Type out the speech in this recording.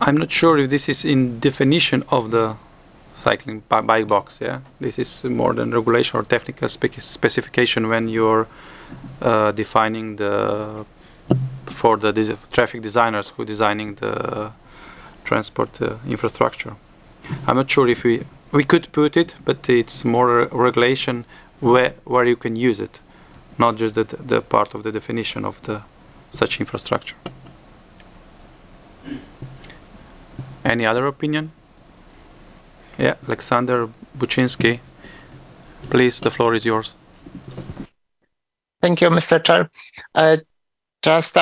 I'm not sure if this is in definition of the cycling bike box. Yeah, this is more than regulation or technical specification when you're defining for the traffic designers who are designing the transport infrastructure. I'm not sure if we could put it, but it's more regulation where you can use it, not just the part of the definition of the such infrastructure. Any other opinion? Yeah, Alexander Buczynski, please, the floor is yours. Thank you, Mr. Chair. Just